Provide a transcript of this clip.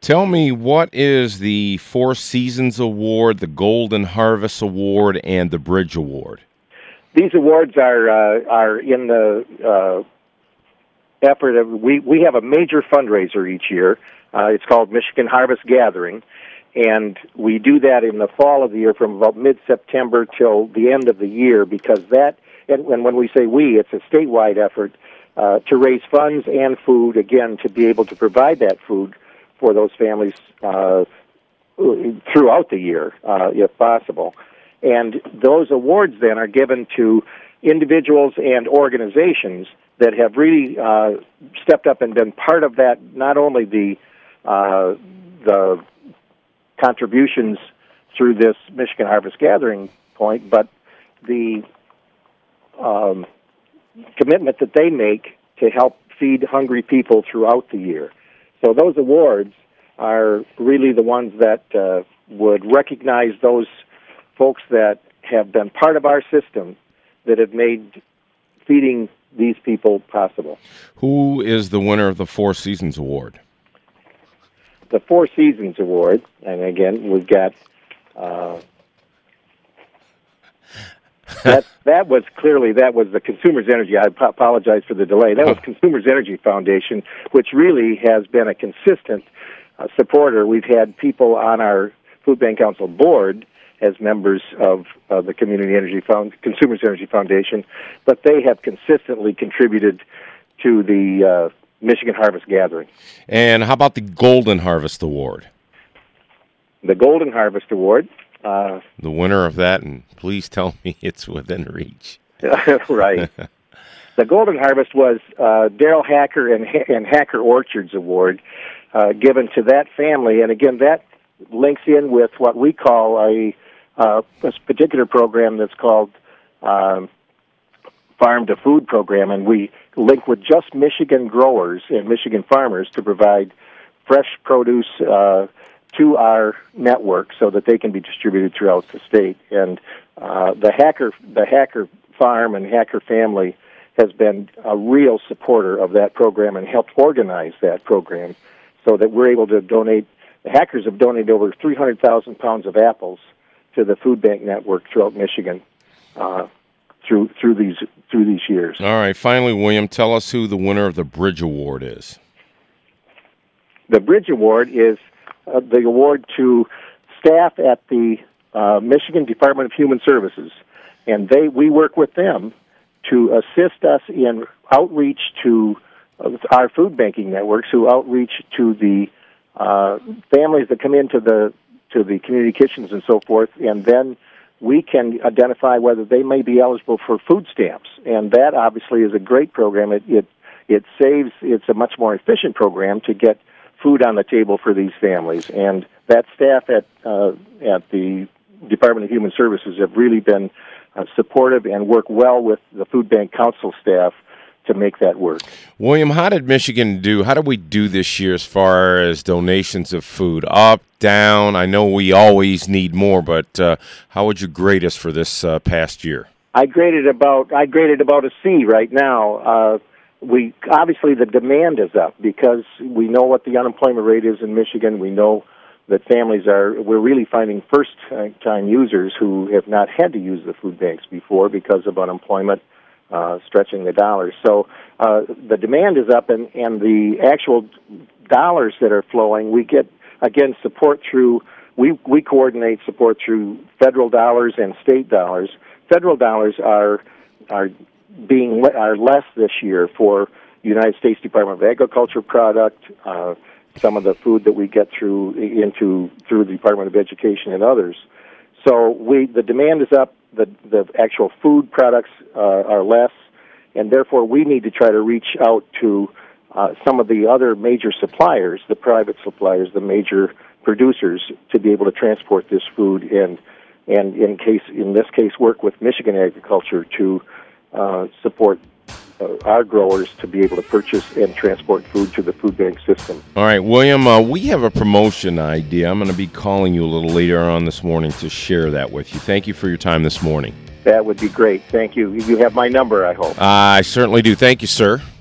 Tell me, what is the Four Seasons Award, the Golden Harvest Award, and the Bridge Award? These awards are in the effort of we have a major fundraiser each year. It's called Michigan Harvest Gathering, and we do that in the fall of the year from about mid-September till the end of the year, because that, and when we say we, it's a statewide effort to raise funds and food, again, to be able to provide that food for those families throughout the year, if possible. And those awards then are given to individuals and organizations that have really stepped up and been part of that, not only the contributions through this Michigan Harvest Gathering point, but the commitment that they make to help feed hungry people throughout the year. So those awards are really the ones that would recognize those folks that have been part of our system that have made feeding these people possible. Who is the winner of the Four Seasons Award? The Four Seasons Award, and again, we've got that was the Consumers Energy. I apologize for the delay. That was Consumers Energy Foundation, which really has been a consistent supporter. We've had people on our Food Bank Council board as members of the Consumers Energy Foundation, but they have consistently contributed to the Michigan Harvest Gathering. And how about the Golden Harvest Award? The Golden Harvest Award. The winner of that, and please tell me it's within reach. Right. The Golden Harvest was Daryl Hacker and Hacker Orchards Award given to that family, and again, that links in with what we call a particular program that's called Farm to Food program, and we link with just Michigan growers and Michigan farmers to provide fresh produce to our network so that they can be distributed throughout the state. And the Hacker Farm and Hacker family has been a real supporter of that program and helped organize that program so that we're able to donate. The Hackers have donated over 300,000 pounds of apples to the food bank network throughout Michigan through these years. All right. Finally, William, tell us who the winner of the Bridge Award is. The Bridge Award is the award to staff at the Michigan Department of Human Services, and we work with them to assist us in outreach to our food banking networks, who outreach to the families that come into the community kitchens and so forth, and then we can identify whether they may be eligible for food stamps. And that obviously is a great program. It's a much more efficient program to get food on the table for these families. And that staff at the Department of Human Services have really been supportive and work well with the Food Bank Council staff to make that work. William, how did Michigan do? How did we do this year as far as donations of food? Up, down? I know we always need more, but how would you grade us for this past year? I graded about a C right now. We obviously the demand is up because we know what the unemployment rate is in Michigan. We know that we're really finding first-time users who have not had to use the food banks before because of unemployment stretching the dollars. So the demand is up, and the actual dollars that are flowing, we get, again, support through, we coordinate support through federal dollars and state dollars. Federal dollars are less this year for United States Department of Agriculture product, some of the food that we get through the Department of Education and others. So the demand is up, the actual food products are less, and therefore we need to try to reach out to some of the other major suppliers, the private suppliers, the major producers, to be able to transport this food and in this case work with Michigan Agriculture to support our growers to be able to purchase and transport food to the food bank system. All right, William, we have a promotion idea. I'm going to be calling you a little later on this morning to share that with you. Thank you for your time this morning. That would be great. Thank you. You have my number, I hope. I certainly do. Thank you, sir.